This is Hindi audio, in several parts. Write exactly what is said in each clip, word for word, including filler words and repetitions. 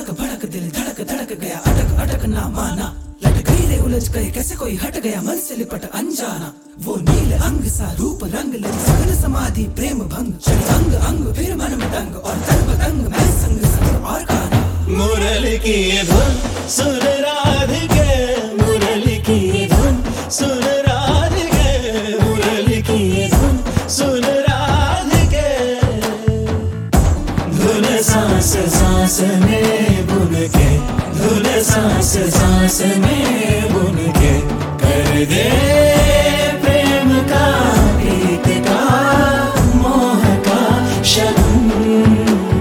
तड़क भड़क दिल धड़क धड़क गया, अटक अटक ना माना, लट गई रे उलझ गए कैसे कोई हट गया मन से लिपट अनजाना। वो नील अंग सा रूप रंग लगी सगन समाधि प्रेम भंग, चढ़ी अंग अंग फिर मन में दंग और तन बदंग मैं संग संग और गाना। मुरली की ये धुन सुन राधिके, मुरली की ये धुन सुन राधिके, मुरली की ये धुन सुन राधिके। धुन सांस सांस में बुन के, धुन सांस सांस में बुन के कर दे प्रेम का प्रीत का मोह का शगुन।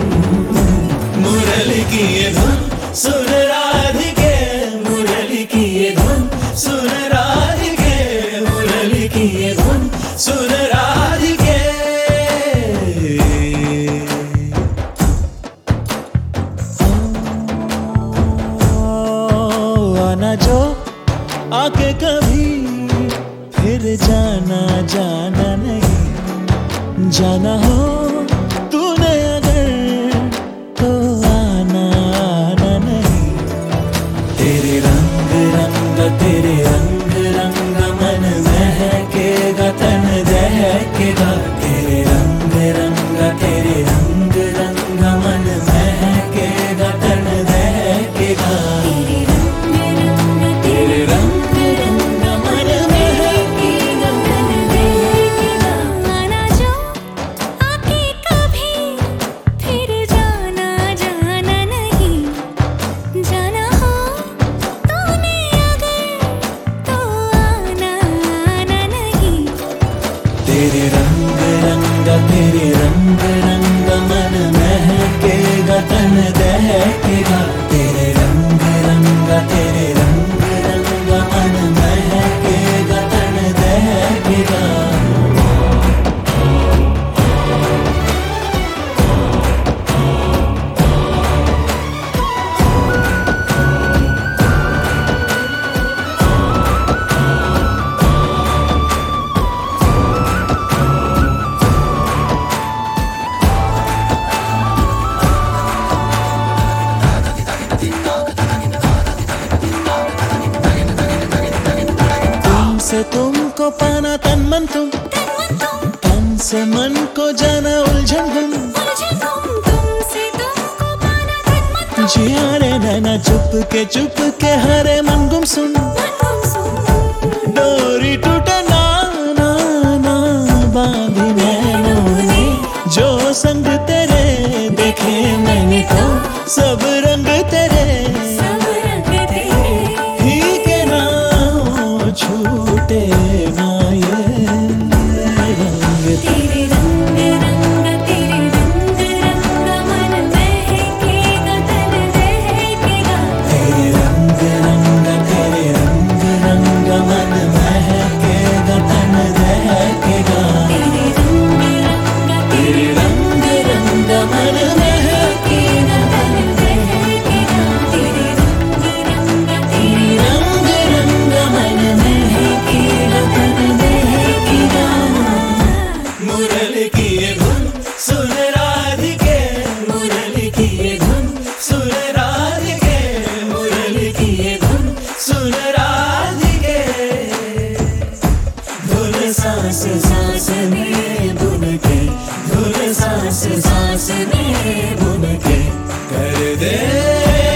मुरली की ये धुन सुन राधिके, मुरली की ये धुन सुन राधिके, मुरली की ये धुन सुन राधिके। आना जो आके कभी फिर जाना जाना नहीं, जाना हो तूने अगर तो आना आना नहीं। तेरे रंग रंग तेरे रंग रंग मन महकेगा तन दहकेगा, तेरे रंग रंग तेरे रंग रंग मन महकेगा तन दहकेगा, तेरे रंग रंग मन महकेगा तन दहकेगा। आना जो आके कभी फिर जाना जाना नहीं, जाना हो तूने अगर तो आना आना नहीं। तेरे रंग रंग तेरे रंग रंग मन महकेगा तन दहकेगा, तेरे रंग रंग तेरे रंग रंग मन महकेगा तन दहकेगा। तुमसे तुमको पाना तन मन तुम, तन से मन को जाना उलझन गुम। तुमसे तुमको पाना तन मन तुम, जिया रे नैना चुप के चुप के हरे मन गुम सुन। डोरी टूटे ना ना ना बांधी नैनों ने, जो संग तेरे देखे मैंने तो सब रंग तेरे, सब रंग तेरे ही के ना हो छूटे ना ये रंग। तेरे रंग रंग तेरे रंग रंग मन महकेगा तन दहकेगा, तेरे रंग रंग तेरे रंग रंग मन महकेगा तन दहकेगा, तेरे रंग रंग तेरे रंग रंग मन महकेगा तन दहकेगा, तेरे रंग रंग तेरे रंग रंग मन महकेगा तन दहकेगा। मुरली की ये धुन सुन राधिके, मुरली की ये धुन सुन राधिके, मुरली की ये धुन सुन राधिके। धुन सांस सांस में बुन के, धुन सांस सांस में बुन के कर दे